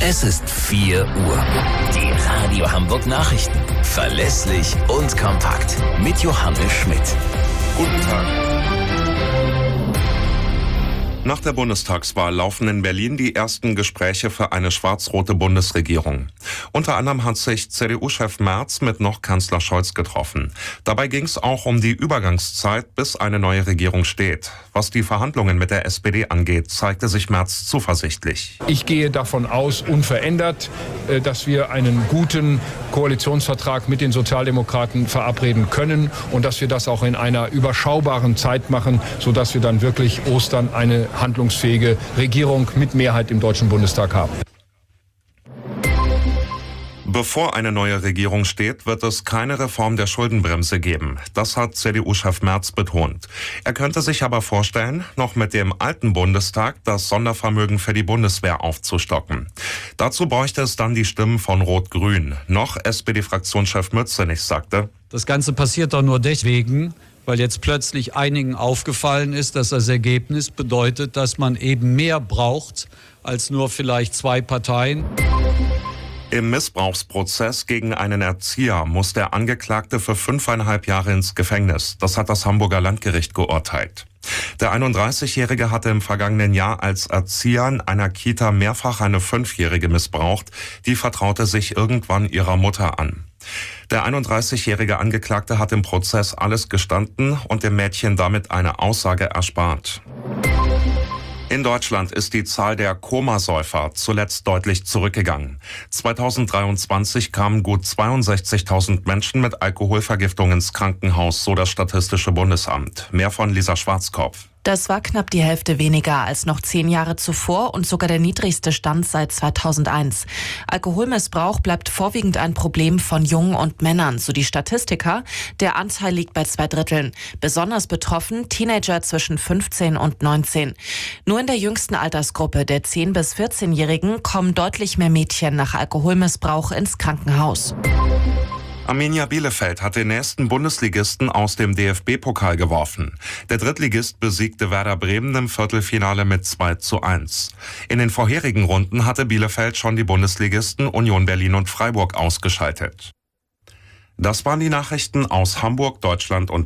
Es ist 4 Uhr. Die Radio Hamburg Nachrichten. Verlässlich und kompakt. Mit Johannes Schmidt. Guten Tag. Nach der Bundestagswahl laufen in Berlin die ersten Gespräche für eine schwarz-rote Bundesregierung. Unter anderem hat sich CDU-Chef Merz mit noch Kanzler Scholz getroffen. Dabei ging es auch um die Übergangszeit, bis eine neue Regierung steht. Was die Verhandlungen mit der SPD angeht, zeigte sich Merz zuversichtlich. Ich gehe davon aus, unverändert, dass wir einen guten Koalitionsvertrag mit den Sozialdemokraten verabreden können und dass wir das auch in einer überschaubaren Zeit machen, sodass wir dann wirklich Ostern eine handlungsfähige Regierung mit Mehrheit im Deutschen Bundestag haben. Bevor eine neue Regierung steht, wird es keine Reform der Schuldenbremse geben. Das hat CDU-Chef Merz betont. Er könnte sich aber vorstellen, noch mit dem alten Bundestag das Sondervermögen für die Bundeswehr aufzustocken. Dazu bräuchte es dann die Stimmen von Rot-Grün. Noch SPD-Fraktionschef Mützenich sagte: Das Ganze passiert doch nur deswegen, weil jetzt plötzlich einigen aufgefallen ist, dass das Ergebnis bedeutet, dass man eben mehr braucht als nur vielleicht 2 Parteien. Im Missbrauchsprozess gegen einen Erzieher muss der Angeklagte für 5,5 Jahre ins Gefängnis. Das hat das Hamburger Landgericht geurteilt. Der 31-Jährige hatte im vergangenen Jahr als Erzieher in einer Kita mehrfach eine 5-Jährige missbraucht. Die vertraute sich irgendwann ihrer Mutter an. Der 31-jährige Angeklagte hat im Prozess alles gestanden und dem Mädchen damit eine Aussage erspart. In Deutschland ist die Zahl der Komasäufer zuletzt deutlich zurückgegangen. 2023 kamen gut 62.000 Menschen mit Alkoholvergiftung ins Krankenhaus, so das Statistische Bundesamt. Mehr von Lisa Schwarzkopf. Das war knapp die Hälfte weniger als noch 10 Jahre zuvor und sogar der niedrigste Stand seit 2001. Alkoholmissbrauch bleibt vorwiegend ein Problem von Jungen und Männern, so die Statistiker. Der Anteil liegt bei 2/3. Besonders betroffen Teenager zwischen 15 und 19. Nur in der jüngsten Altersgruppe der 10- bis 14-Jährigen kommen deutlich mehr Mädchen nach Alkoholmissbrauch ins Krankenhaus. Arminia Bielefeld hat den nächsten Bundesligisten aus dem DFB-Pokal geworfen. Der Drittligist besiegte Werder Bremen im Viertelfinale mit 2:1. In den vorherigen Runden hatte Bielefeld schon die Bundesligisten Union Berlin und Freiburg ausgeschaltet. Das waren die Nachrichten aus Hamburg, Deutschland und